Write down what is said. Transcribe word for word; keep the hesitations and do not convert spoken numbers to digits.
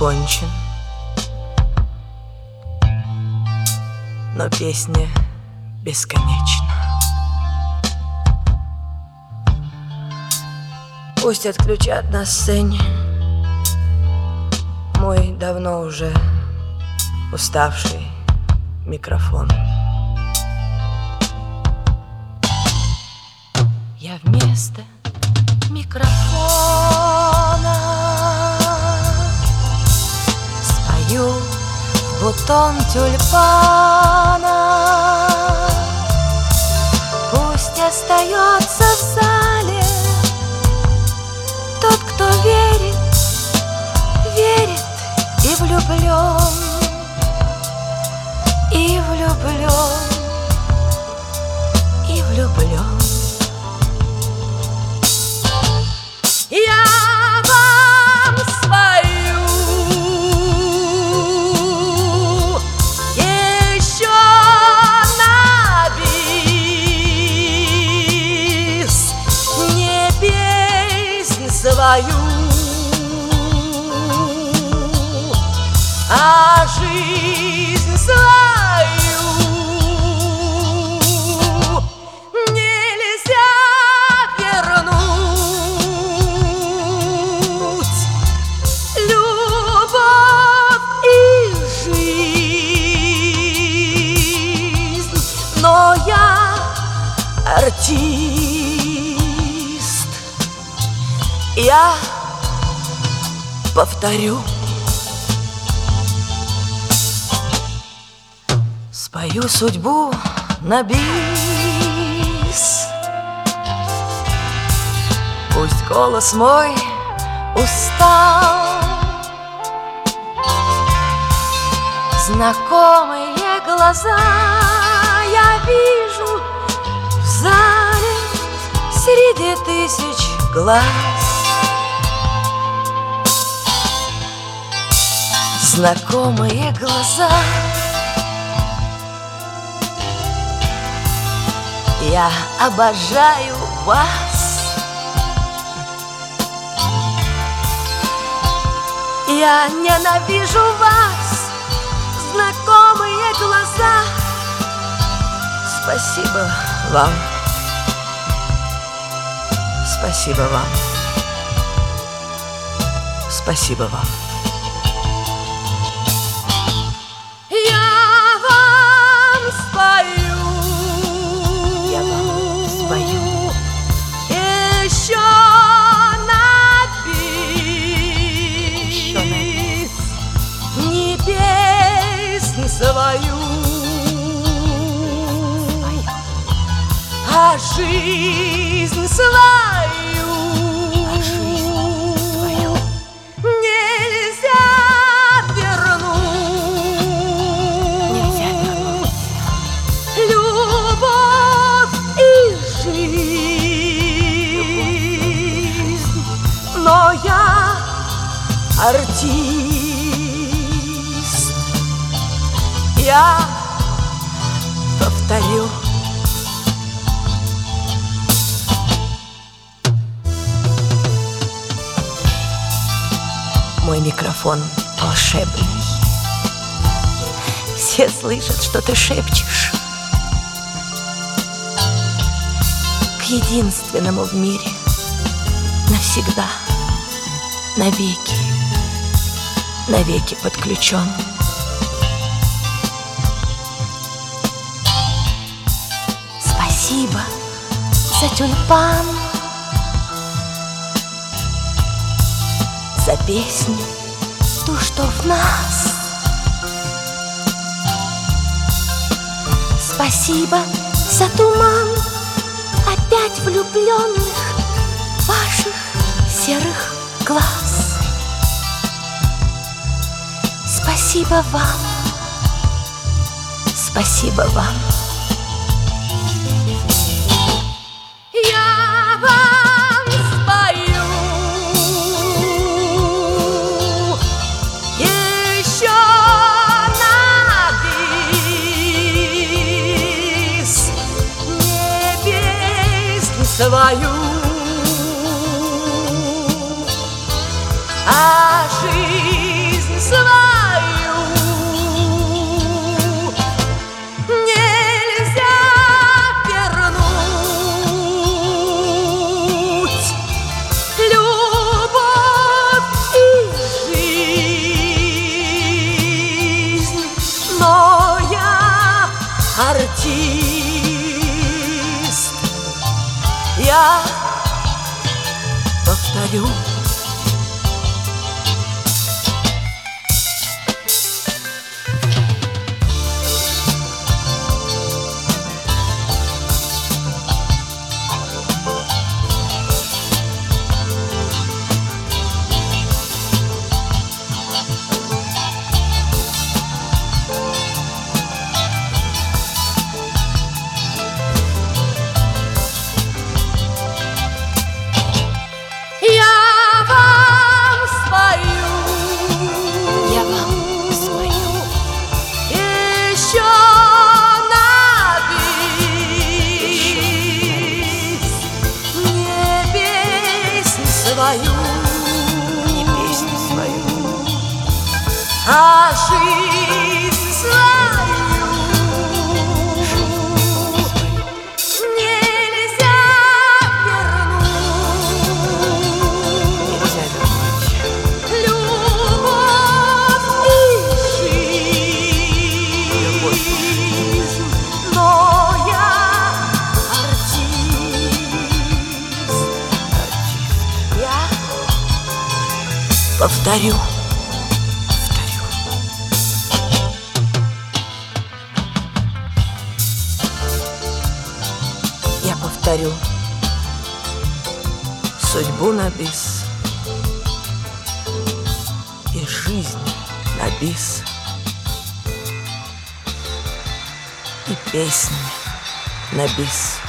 окончен, но песня бесконечна. Пусть отключат на сцене мой давно уже уставший микрофон. Я вместо микрофона спою в бутон тюльпана. Пусть остается в зале тот, кто верит, верит и влюблен, и влюблен, и влюблен. Я вам спою еще на бис, не песнь свою, а жизнь свою. Но я артист, я повторю, спою судьбу на бис. Пусть голос мой устал, знакомые глаза я вижу в зале среди тысяч глаз. Знакомые глаза. Я обожаю вас. Я ненавижу вас. Знакомые глаза. Спасибо вам. Спасибо вам. Спасибо вам. Я вам спою. Я вам спою. Еще на бис. Еще на бис. Не песнь свою, а жизнь свою, а жизнь свою нельзя вернуть, нельзя вернуть любовь и жизнь. Но я артист, я повторю. Мой микрофон волшебный. Все слышат, что ты шепчешь к единственному в мире, навсегда, навеки, навеки подключен. Спасибо за тюльпан, за песню, ту, что в нас. Спасибо за туман опять влюбленных ваших серых глаз. Спасибо вам. Спасибо вам. Свою, а жизнь артист. Я повторю. Не песню свою, а жизнь свою. Нельзя вернуть любовь и жизнь, но я артист. Я повторю, повторю. Я повторю судьбу на бис и жизнь на бис и песни на бис.